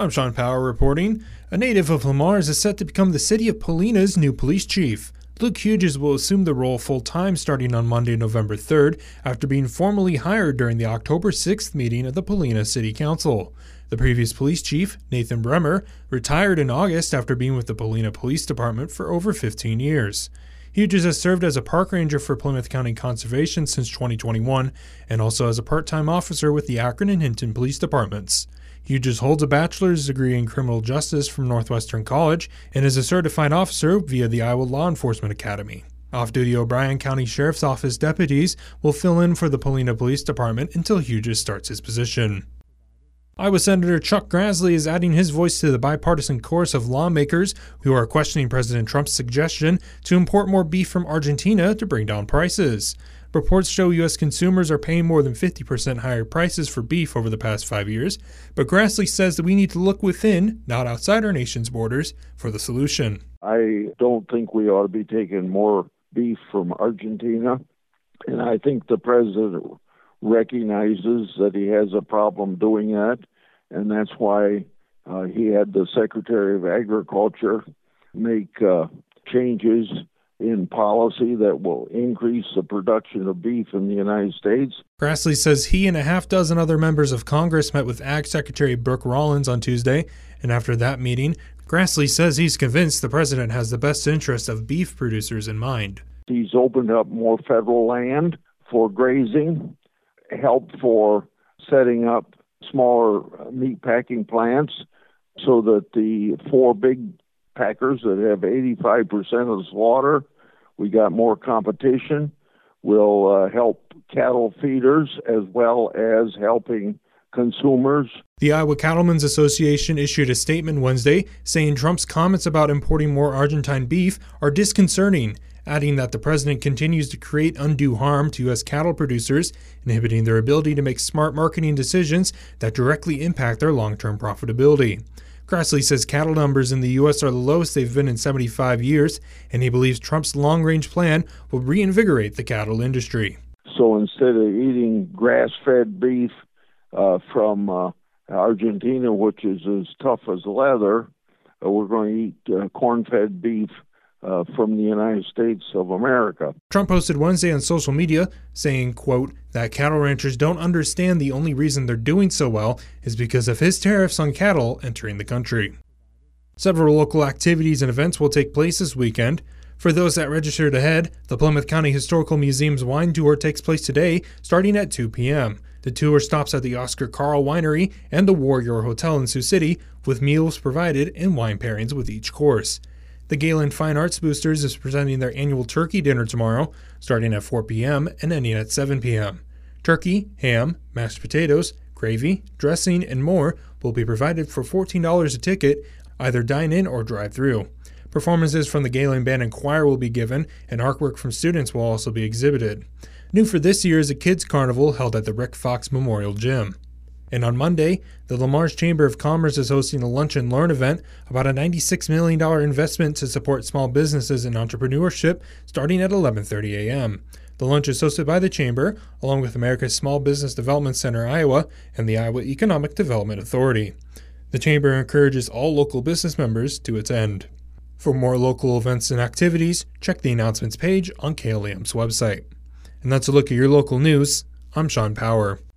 I'm Sean Power reporting. A native of Le Mars is set to become the city of Palena's new police chief. Luke Hughes will assume the role full-time starting on Monday, November 3rd, after being formally hired during the October 6th meeting of the Palena City Council. The previous police chief, Nathan Bremer, retired in August after being with the Palena Police Department for over 15 years. Hughes has served as a park ranger for Plymouth County Conservation since 2021 and also as a part-time officer with the Akron and Hinton Police Departments. Hughes holds a bachelor's degree in criminal justice from Northwestern College and is a certified officer via the Iowa Law Enforcement Academy. Off-duty O'Brien County Sheriff's Office deputies will fill in for the Palena Police Department until Hughes starts his position. Iowa Senator Chuck Grassley is adding his voice to the bipartisan chorus of lawmakers who are questioning President Trump's suggestion to import more beef from Argentina to bring down prices. Reports show U.S. consumers are paying more than 50% higher prices for beef over the past 5 years, but Grassley says that we need to look within, not outside our nation's borders, for the solution. I don't think we ought to be taking more beef from Argentina, and I think the president recognizes that he has a problem doing that, and that's why he had the Secretary of Agriculture make changes in policy that will increase the production of beef in the United States. Grassley says he and a half dozen other members of Congress met with Ag Secretary Brooke Rollins on Tuesday, and after that meeting, Grassley says he's convinced the president has the best interest of beef producers in mind. He's opened up more federal land for grazing, help for setting up smaller meat packing plants so that the four big packers that have 85% of the slaughter, we got more competition, will help cattle feeders as well as helping consumers. The Iowa Cattlemen's Association issued a statement Wednesday saying Trump's comments about importing more Argentine beef are disconcerting, adding that the president continues to create undue harm to U.S. cattle producers, inhibiting their ability to make smart marketing decisions that directly impact their long-term profitability. Grassley says cattle numbers in the U.S. are the lowest they've been in 75 years, and he believes Trump's long-range plan will reinvigorate the cattle industry. So instead of eating grass-fed beef from Argentina, which is as tough as leather, we're going to eat corn-fed beef from the United States of America. Trump posted Wednesday on social media saying, quote, that cattle ranchers don't understand the only reason they're doing so well is because of his tariffs on cattle entering the country. Several local activities and events will take place this weekend. For those that registered ahead, the Plymouth County Historical Museum's wine tour takes place today, starting at 2 p.m. The tour stops at the Oscar Carl Winery and the Warrior Hotel in Sioux City, with meals provided and wine pairings with each course. The Galen Fine Arts Boosters is presenting their annual turkey dinner tomorrow, starting at 4 p.m. and ending at 7 p.m. Turkey, ham, mashed potatoes, gravy, dressing, and more will be provided for $14 a ticket, either dine-in or drive-through. Performances from the Galen Band and Choir will be given, and artwork from students will also be exhibited. New for this year is a kids' carnival held at the Rick Fox Memorial Gym. And on Monday, the Le Mars Chamber of Commerce is hosting a Lunch and Learn event about a $96 million investment to support small businesses and entrepreneurship starting at 11:30 a.m. The lunch is hosted by the Chamber, along with America's Small Business Development Center, Iowa, and the Iowa Economic Development Authority. The Chamber encourages all local business members to attend. For more local events and activities, check the announcements page on KLAM's website. And that's a look at your local news. I'm Sean Power.